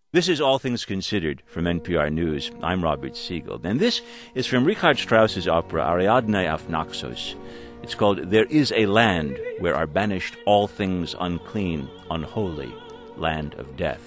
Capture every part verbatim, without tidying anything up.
This is All Things Considered from N P R News. I'm Robert Siegel, and this is from Richard Strauss's opera Ariadne auf Naxos. It's called There Is a Land Where Are Banished All Things Unclean, Unholy, Land of Death.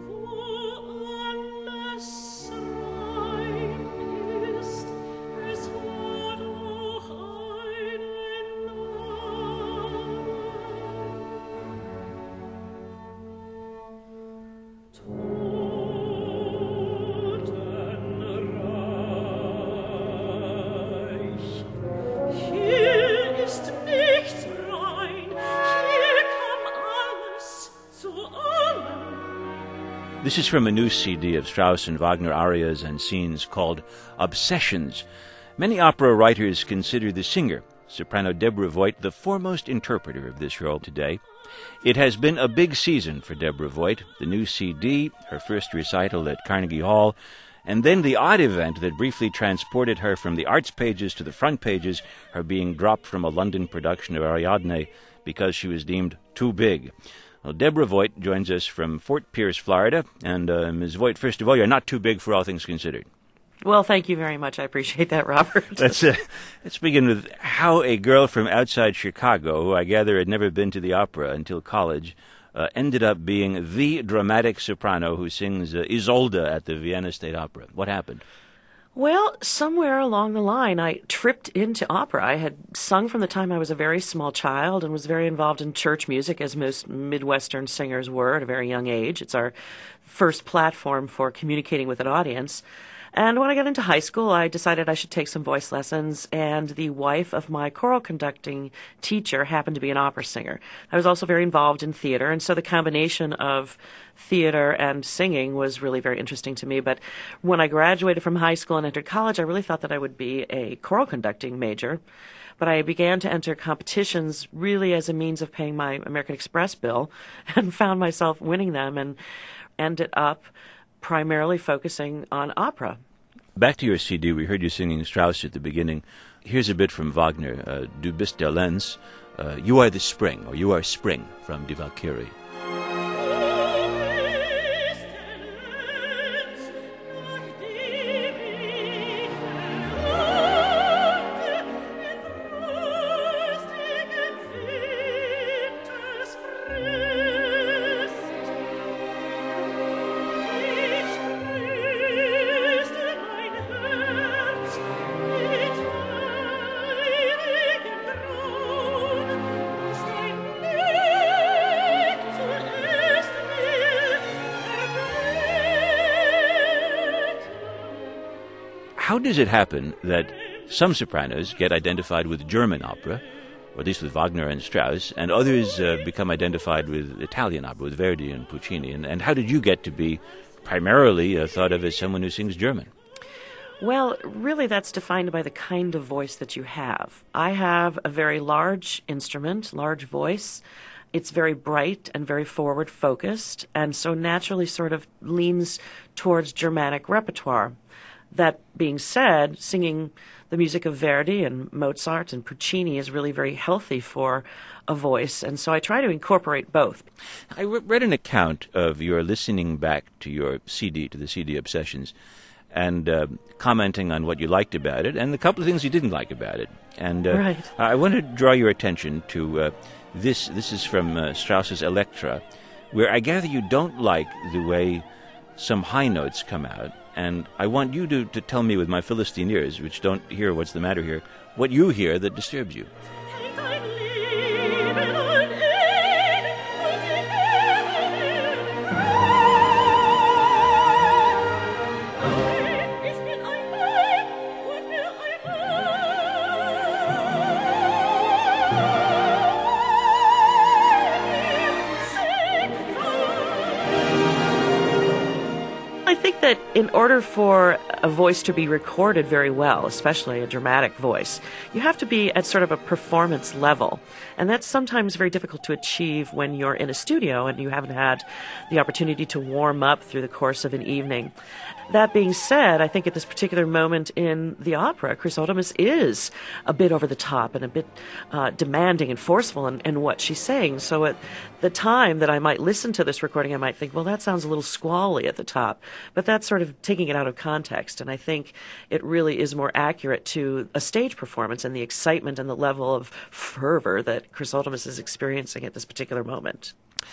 This is from a new C D of Strauss and Wagner arias and scenes called Obsessions. Many opera writers consider the singer, soprano Deborah Voigt, the foremost interpreter of this role today. It has been a big season for Deborah Voigt, the new C D, her first recital at Carnegie Hall, and then the odd event that briefly transported her from the arts pages to the front pages, her being dropped from a London production of Ariadne because she was deemed too big. Well, Deborah Voigt joins us from Fort Pierce, Florida. And uh, Miz Voigt, first of all, you're not too big for All Things Considered. Well, thank you very much. I appreciate that, Robert. let's, uh, let's begin with how a girl from outside Chicago, who I gather had never been to the opera until college, uh, ended up being the dramatic soprano who sings uh, Isolde at the Vienna State Opera. What happened? Well, somewhere along the line, I tripped into opera. I had sung from the time I was a very small child and was very involved in church music, as most Midwestern singers were at a very young age. It's our first platform for communicating with an audience. And when I got into high school, I decided I should take some voice lessons, and the wife of my choral conducting teacher happened to be an opera singer. I was also very involved in theater, and so the combination of theater and singing was really very interesting to me. But when I graduated from high school and entered college, I really thought that I would be a choral conducting major. But I began to enter competitions really as a means of paying my American Express bill and found myself winning them and ended up primarily focusing on opera. Back to your C D, we heard you singing Strauss at the beginning. Here's a bit from Wagner, uh, Du bist der Lenz, uh, You Are the Spring, or You Are Spring, from Die Walküre. How does it happen that some sopranos get identified with German opera, or at least with Wagner and Strauss, and others uh, become identified with Italian opera, with Verdi and Puccini? And, and how did you get to be primarily uh, thought of as someone who sings German? Well, really that's defined by the kind of voice that you have. I have a very large instrument, large voice. It's very bright and very forward-focused, and so naturally sort of leans towards Germanic repertoire. That being said, singing the music of Verdi and Mozart and Puccini is really very healthy for a voice, and so I try to incorporate both. I read an account of your listening back to your C D, to the C D Obsessions, and uh, commenting on what you liked about it and a couple of things you didn't like about it. And uh, right. I want to draw your attention to uh, this. This is from uh, Strauss's Elektra, where I gather you don't like the way some high notes come out. And I want you to, to tell me with my Philistine ears, which don't hear what's the matter here, what you hear that disturbs you. I think that in order for a voice to be recorded very well, especially a dramatic voice, you have to be at sort of a performance level. And that's sometimes very difficult to achieve when you're in a studio and you haven't had the opportunity to warm up through the course of an evening. That being said, I think at this particular moment in the opera, Chrysothemis is a bit over the top and a bit uh, demanding and forceful in, in what she's saying. So at the time that I might listen to this recording, I might think, well, that sounds a little squally at the top. But that's sort of taking it out of context. And I think it really is more accurate to a stage performance and the excitement and the level of fervor that Chrysothemis is experiencing at this particular moment.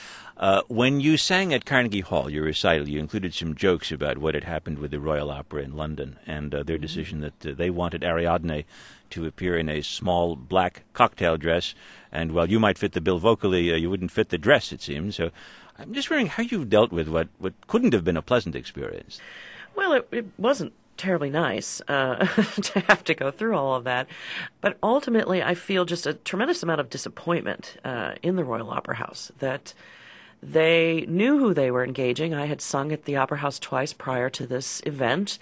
Uh, when you sang at Carnegie Hall, your recital, you included some jokes about what had happened with the Royal Opera in London and uh, their mm-hmm. decision that uh, they wanted Ariadne to appear in a small black cocktail dress, and while you might fit the bill vocally, uh, you wouldn't fit the dress, it seems. So I'm just wondering how you've dealt with what, what couldn't have been a pleasant experience. Well, it, it wasn't terribly nice uh, to have to go through all of that. But ultimately, I feel just a tremendous amount of disappointment uh, in the Royal Opera House that they knew who they were engaging. I had sung at the Opera House twice prior to this event.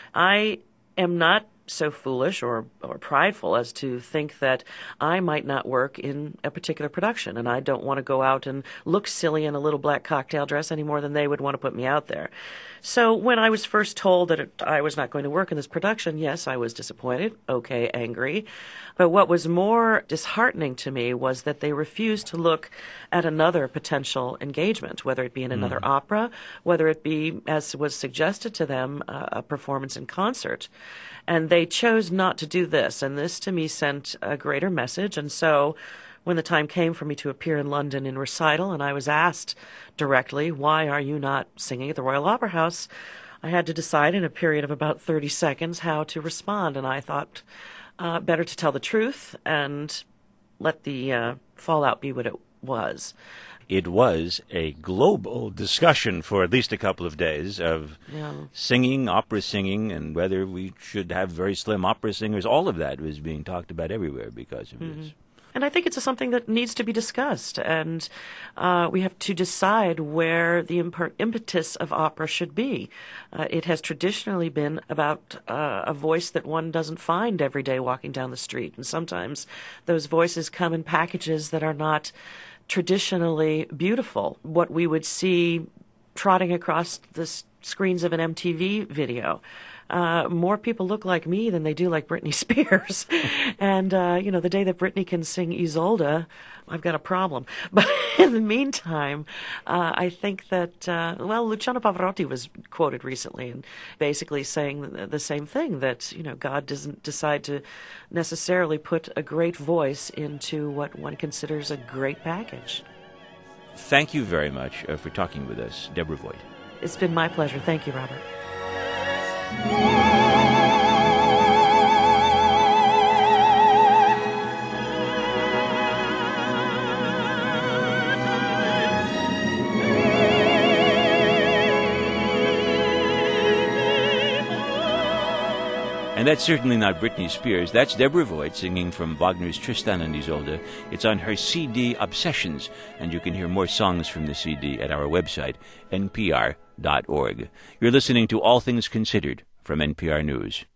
I am not so foolish or, or prideful as to think that I might not work in a particular production, and I don't want to go out and look silly in a little black cocktail dress any more than they would want to put me out there. So when I was first told that it, I was not going to work in this production, yes, I was disappointed, okay, angry. But what was more disheartening to me was that they refused to look at another potential engagement, whether it be in another mm. opera, whether it be, as was suggested to them, uh, a performance in concert. And they chose not to do this, and this to me sent a greater message. And so when the time came for me to appear in London in recital, and I was asked directly, why are you not singing at the Royal Opera House, I had to decide in a period of about thirty seconds how to respond. And I thought uh, better to tell the truth and let the uh, fallout be what it was. It was a global discussion for at least a couple of days of yeah. singing, opera singing, and whether we should have very slim opera singers. All of that was being talked about everywhere because of mm-hmm. this. And I think it's something that needs to be discussed, and uh, we have to decide where the imp- impetus of opera should be. Uh, it has traditionally been about uh, a voice that one doesn't find every day walking down the street, and sometimes those voices come in packages that are not traditionally beautiful, what we would see trotting across the s- screens of an M T V video. Uh, more people look like me than they do like Britney Spears. and, uh, you know, the day that Britney can sing Isolde, I've got a problem. But in the meantime, uh, I think that, uh, well, Luciano Pavarotti was quoted recently and basically saying the, the same thing, that, you know, God doesn't decide to necessarily put a great voice into what one considers a great package. Thank you very much uh, for talking with us, Deborah Voigt. It's been my pleasure. Thank you, Robert. And that's certainly not Britney Spears. That's Deborah Voigt singing from Wagner's Tristan and Isolde. It's on her C D Obsessions, and you can hear more songs from the C D at our website, N P R dot org. You're listening to All Things Considered from N P R News.